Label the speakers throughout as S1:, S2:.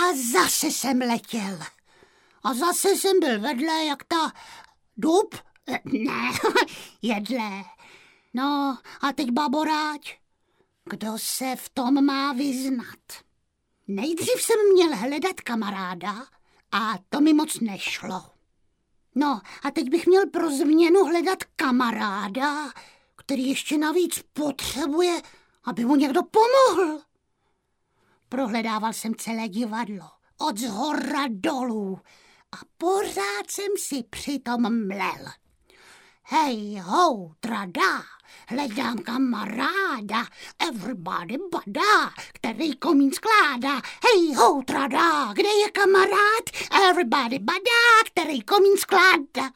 S1: A zase jsem letěl. A zase jsem byl vedle, jak ta dub. Ne, jedle. No a teď baboráť. Kdo se v tom má vyznat? Nejdřív jsem měl hledat kamaráda a to mi moc nešlo. No a teď bych měl pro změnu hledat kamaráda, který ještě navíc potřebuje, aby mu někdo pomohl. Prohledával jsem celé divadlo, od zhora dolů a pořád jsem si přitom mlel. Hej, ho, trada, hledám kamaráda, everybody bada, který komín skládá. Hej, ho, trada, kde je kamarád, everybody bada, který komín skládá.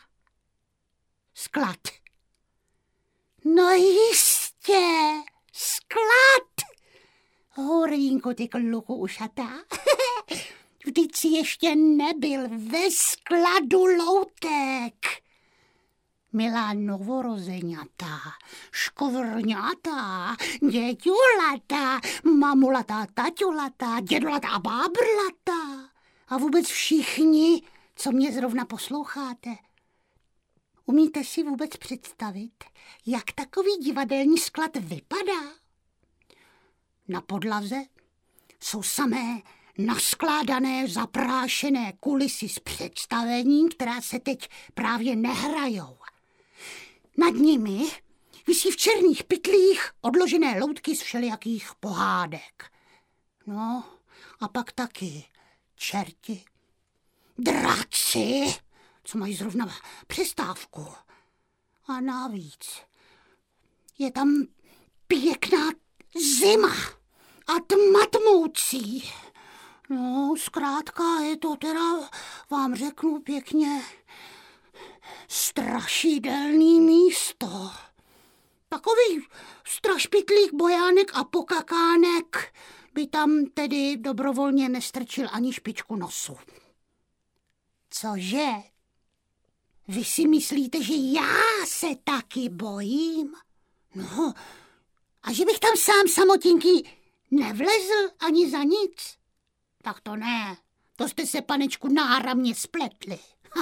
S1: Sklad. No jistě, sklad. Horínko, ty kluku ušatá. Vždyť si ještě nebyl ve skladu loutek. Milá novorozeňata, škvrňata, děťulatá, mamulatá, taťulatá, dědulatá, bábrlatá a vůbec všichni, co mě zrovna posloucháte. Umíte si vůbec představit, jak takový divadelní sklad vypadá? Na podlaze jsou samé naskládané, zaprášené kulisy s představením, která se teď právě nehrajou. Nad nimi visí v černých pytlích odložené loutky z všelijakých pohádek. No a pak taky čerti, draci, co mají zrovna přestávku. A navíc je tam pěkná zima a tma tmoucí. No, zkrátka je to teda, vám řeknu pěkně, strašidelný místo. Takový strašpitlík bojánek a pokakánek by tam tedy dobrovolně nestrčil ani špičku nosu. Cože? Vy si myslíte, že já se taky bojím? No, a že bych tam sám samotinký nevlezl ani za nic? Tak to ne, to jste se, panečku, náramně spletli.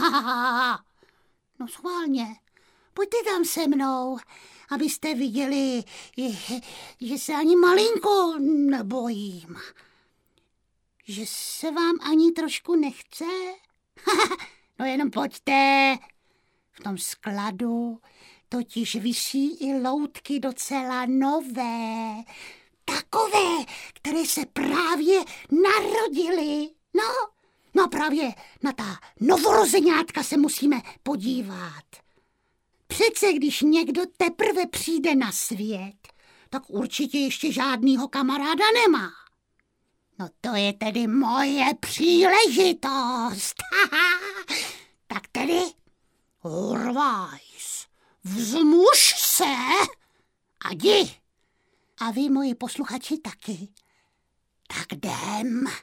S1: No schválně, pojďte tam se mnou, abyste viděli, že se ani malinko nebojím. Že se vám ani trošku nechce? No jenom pojďte, v tom skladu totiž visí i loutky docela nové. Takové, které se právě narodily. No právě na ta novorozeňátka se musíme podívat. Přece když někdo teprve přijde na svět, tak určitě ještě žádnýho kamaráda nemá. No to je tedy moje příležitost. Tak tedy urvajs, vzmuž se a jdi. A vy, moji posluchači, taky. Tak jdem.